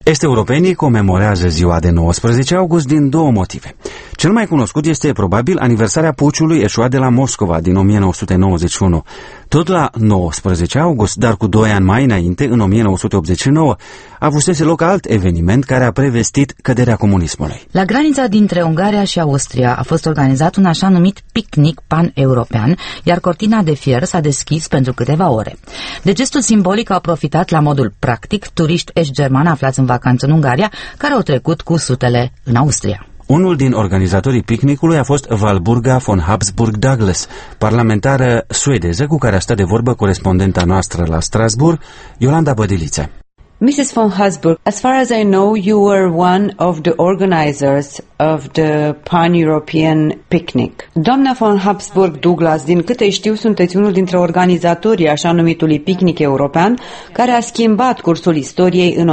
Est-europenii comemorează ziua de 19 august din două motive. Cel mai cunoscut este probabil aniversarea puciului eșuat de la Moscova din 1991. Tot la 19 august, dar cu 2 ani mai înainte, în 1989, avusese loc alt eveniment care a prevestit căderea comunismului. La granița dintre Ungaria și Austria a fost organizat un așa numit picnic pan-european, iar cortina de fier s-a deschis pentru câteva ore. De gestul simbolic au profitat la modul practic turiști est-germani aflați în vacanță în Ungaria, care au trecut cu sutele în Austria. Unul din organizatorii picnicului a fost Walburga von Habsburg-Douglas, parlamentară suedeză cu care a stat de vorbă corespondenta noastră la Strasbourg, Iolanda Bădiliță. Mrs. von Habsburg, as far as I know, you were one of the organizers of the Pan-European Picnic. Doamna von Habsburg-Douglas, din câte știu, sunteți unul dintre organizatorii așa numitului picnic european, care a schimbat cursul istoriei în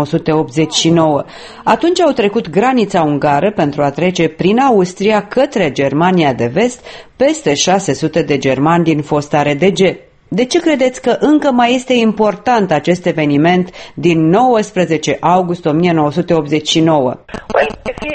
1989. Atunci au trecut granița ungară pentru a trece prin Austria către Germania de Vest peste 600 de germani din fosta RDG. De ce credeți că încă mai este important acest eveniment din 19 august 1989? Well, you see,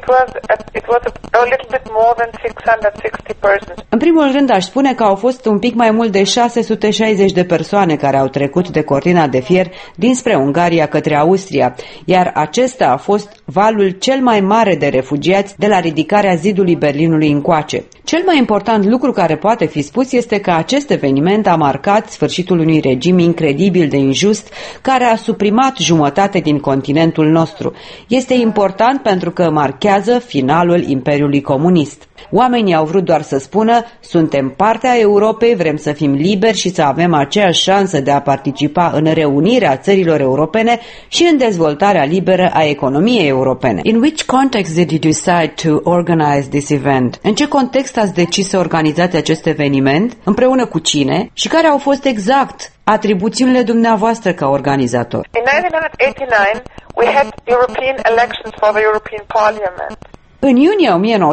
it was a little bit more than 660 persons. În primul rând, aș spune că au fost un pic mai mult de 660 de persoane care au trecut de cortina de fier dinspre Ungaria către Austria, iar acesta a fost valul cel mai mare de refugiați de la ridicarea zidului Berlinului încoace. Cel mai important lucru care poate fi spus este că acest eveniment a marcat sfârșitul unui regim incredibil de injust care a suprimat jumătate din continentul nostru. Este important pentru că marchează finalul Imperiului Comunist. Oamenii au vrut doar să spună, suntem partea Europei, vrem să fim liberi și să avem aceeași șansă de a participa în reunirea țărilor europene și în dezvoltarea liberă a economiei europene. In which context did you decide to organize this event? În ce context ați decis să organizați acest eveniment? Împreună cu cine? Și care au fost exact atribuțiunile dumneavoastră ca organizator? In 1989, we had European elections for the European Parliament. În iunie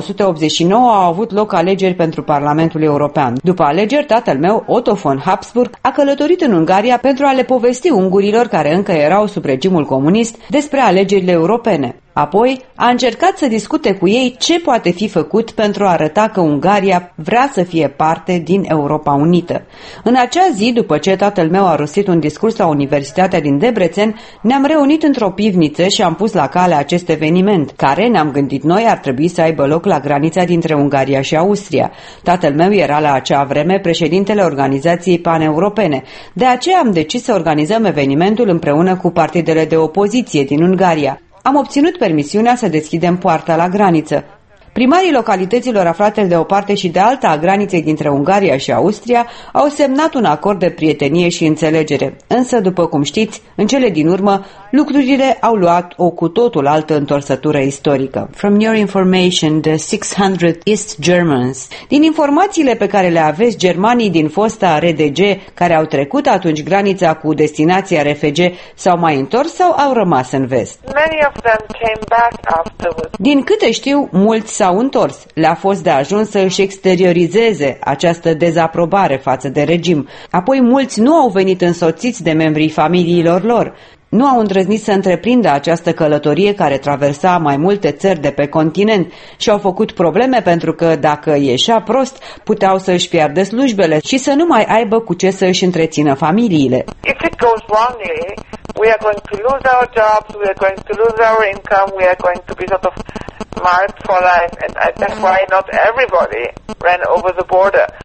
1989 au avut loc alegeri pentru Parlamentul European. După alegeri, tatăl meu, Otto von Habsburg, a călătorit în Ungaria pentru a le povesti ungurilor care încă erau sub regimul comunist despre alegerile europene. Apoi a încercat să discute cu ei ce poate fi făcut pentru a arăta că Ungaria vrea să fie parte din Europa Unită. În acea zi, după ce tatăl meu a rostit un discurs la Universitatea din Debrecen, ne-am reunit într-o pivniță și am pus la cale acest eveniment, care, ne-am gândit noi, ar trebui să aibă loc la granița dintre Ungaria și Austria. Tatăl meu era la acea vreme președintele Organizației Paneuropene. De aceea am decis să organizăm evenimentul împreună cu partidele de opoziție din Ungaria. Am obținut permisiunea să deschidem poarta la graniță. Primarii localităților aflate de o parte și de alta a graniței dintre Ungaria și Austria au semnat un acord de prietenie și înțelegere. Însă, după cum știți, în cele din urmă, lucrurile au luat o cu totul altă întorsătură istorică. From your information, the 600 East Germans. Din informațiile pe care le aveți, germanii din fosta RDG care au trecut atunci granița cu destinația RFG s-au mai întors sau au rămas în vest? Many of them came back afterwards. Din câte știu, mulți s-au întors. Le-a fost de ajuns să își exteriorizeze această dezaprobare față de regim. Apoi mulți nu au venit însoțiți de membrii familiilor lor. Nu au îndrăznit să întreprindă această călătorie care traversa mai multe țări de pe continent și au făcut probleme pentru că, dacă ieșea prost, puteau să își piardă slujbele și să nu mai aibă cu ce să își întrețină familiile. If it goes wrongly, we are going to lose our jobs, we are going to lose our income, we are going to be sort of marked for life, and that's why not everybody ran over the border.